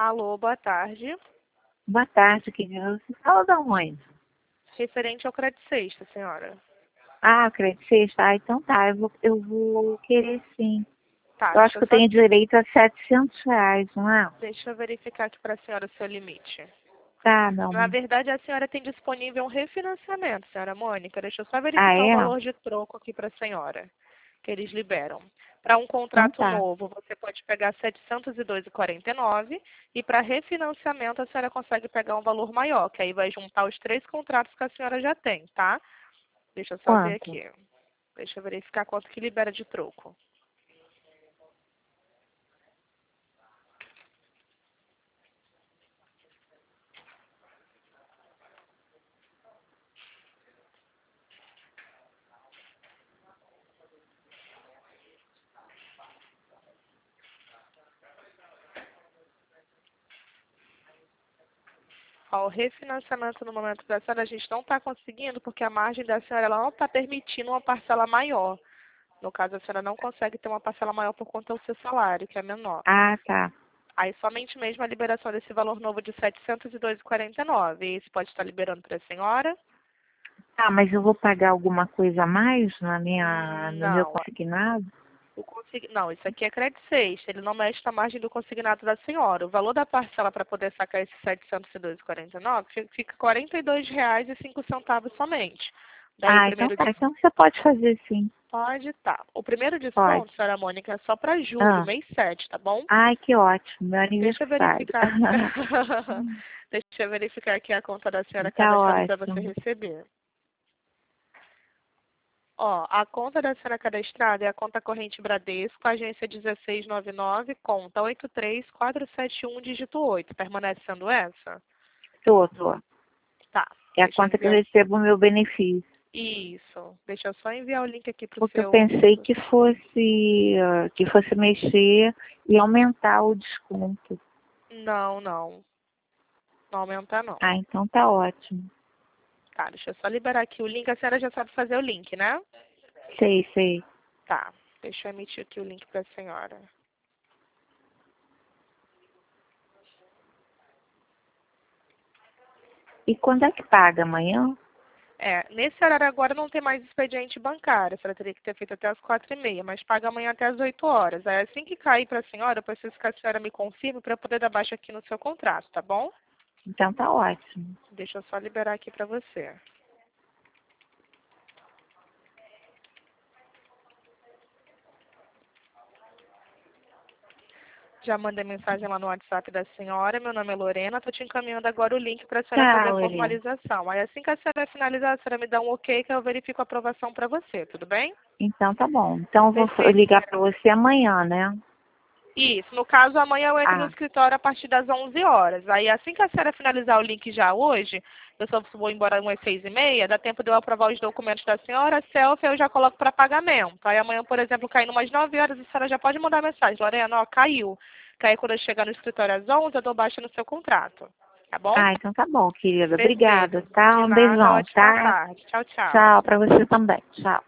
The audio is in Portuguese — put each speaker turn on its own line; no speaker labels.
Alô, boa tarde.
Boa tarde, querida. Você fala da onde?
Referente ao crédito sexta, senhora.
Ah, crédito sexta. Ah, então tá. Eu vou querer sim.
Tá,
Eu acho que eu tenho direito a R$ 700, não é?
deixa eu verificar aqui para a senhora o seu limite.
Tá, não.
Na verdade, a senhora tem disponível um refinanciamento, senhora Mônica. Deixa eu só
Ah,
verificar o
é?
valor de troco aqui para a senhora, que eles liberam. Para um
Então
contrato
tá.
novo, você pode pegar R$ 702,49 e para refinanciamento a senhora consegue pegar um valor maior, que aí vai juntar os 3 contratos que a senhora já tem, tá? Deixa eu só ver
Quanto?
aqui. Deixa eu verificar quanto que libera de troco. Ó, o refinanciamento no momento da senhora a gente não está conseguindo porque a margem da senhora ela não está permitindo uma parcela maior. No caso, a senhora não consegue ter uma parcela maior por conta do seu salário, que é menor.
Ah, tá.
Aí somente mesmo a liberação desse valor novo de R$ 702,49. E isso pode estar liberando para a senhora?
Tá, mas eu vou pagar alguma coisa a mais no meu
Não.
consignado?
Não, isso aqui é crédito sexta. Ele não mexe na margem do consignado da senhora. O valor da parcela para poder sacar esses R$ 702,49 fica R$ 42,05 somente. Daí o
Ah, então
primeiro
tá. Então você pode fazer sim.
pode, tá. O primeiro
Pode.
desconto, senhora Mônica, é só para julho,
Ah.
mês 7, tá bom?
Ai, que ótimo. Meu
Deixa eu
aniversário.
verificar. Deixa eu verificar aqui a conta da senhora
Tá
cadastrada para você
ótimo.
receber. Ó, a conta da senhora cadastrada é a conta corrente Bradesco, agência 1699, conta 83471, dígito 8. Permanece sendo essa?
Tô.
Tá.
É a
Deixa eu
conta que eu
enviar.
recebo o meu benefício.
Isso. Deixa eu só enviar o link aqui pro
Porque eu
seu.
pensei que fosse mexer e aumentar o desconto.
Não, não. Não aumentar, não.
Ah, então tá ótimo.
Tá, deixa eu só liberar aqui o link. A senhora já sabe fazer o link, né?
Sei.
Tá. Deixa eu emitir aqui o link pra senhora.
E quando é que paga? Amanhã?
Nesse horário agora não tem mais expediente bancário. A senhora teria que ter feito até as 4h30, mas paga amanhã até as 8 horas. Aí assim que cair para a senhora, eu preciso que a senhora me confirme para eu poder dar baixa aqui no seu contrato, tá bom?
Então tá ótimo.
Deixa eu só liberar aqui para você. Já mandei mensagem lá no WhatsApp da senhora. Meu nome é Lorena. Estou te encaminhando agora o link para a senhora fazer
Tá,
a
Lorena.
formalização. Aí assim que a senhora finalizar, a senhora me dá um ok que eu verifico a aprovação para você, tudo bem?
Então tá bom. Então eu vou
Perfeito,
ligar
senhora.
pra você amanhã, né?
Isso. No caso, amanhã eu entro no
Ah,
escritório a partir das 11 horas. Aí, assim que a senhora finalizar o link já hoje, eu só vou embora umas 6h30, dá tempo de eu aprovar os documentos da senhora, selfie eu já coloco para pagamento. Aí amanhã, por exemplo, caindo umas 9 horas, a senhora já pode mandar mensagem. Lorena, ó, caiu. Que aí quando eu chegar no escritório às 11, eu dou baixa no seu contrato. Tá bom?
então tá bom, querida. Obrigada,
Perfeito.
tá?
De
Um
nada,
beijão,
ótima
tá?
tarde. Tchau, tchau.
Tchau pra você também. Tchau.